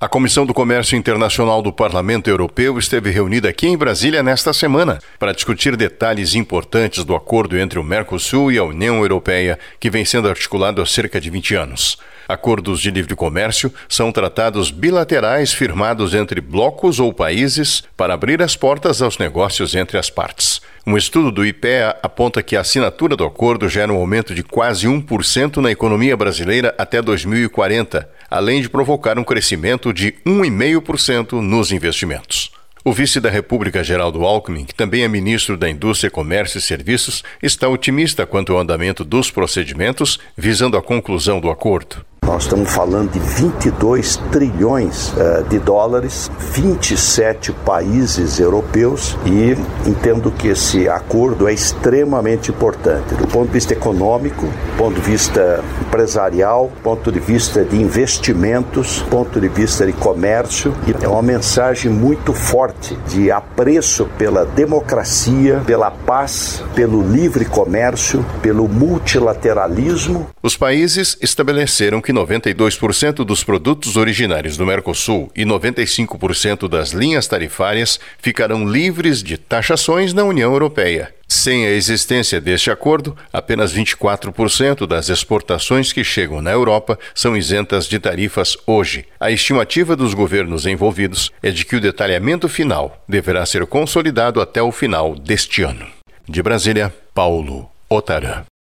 A Comissão do Comércio Internacional do Parlamento Europeu esteve reunida aqui em Brasília nesta semana para discutir detalhes importantes do acordo entre o Mercosul e a União Europeia, que vem sendo articulado há cerca de 20 anos. Acordos de livre comércio são tratados bilaterais firmados entre blocos ou países para abrir as portas aos negócios entre as partes. Um estudo do IPEA aponta que a assinatura do acordo gera um aumento de quase 1% na economia brasileira até 2040, além de provocar um crescimento de 1,5% nos investimentos. O vice da República, Geraldo Alckmin, que também é ministro da Indústria, Comércio e Serviços, está otimista quanto ao andamento dos procedimentos, visando a conclusão do acordo. Nós estamos falando de 22 trilhões de dólares, 27 países europeus, e entendo que esse acordo é extremamente importante do ponto de vista econômico, do ponto de vista empresarial, do ponto de vista de investimentos, do ponto de vista de comércio. E é uma mensagem muito forte de apreço pela democracia, pela paz, pelo livre comércio, pelo multilateralismo. Os países estabeleceram que 92% dos produtos originários do Mercosul e 95% das linhas tarifárias ficarão livres de taxações na União Europeia. Sem a existência deste acordo, apenas 24% das exportações que chegam na Europa são isentas de tarifas hoje. A estimativa dos governos envolvidos é de que o detalhamento final deverá ser consolidado até o final deste ano. De Brasília, Paulo Otarã.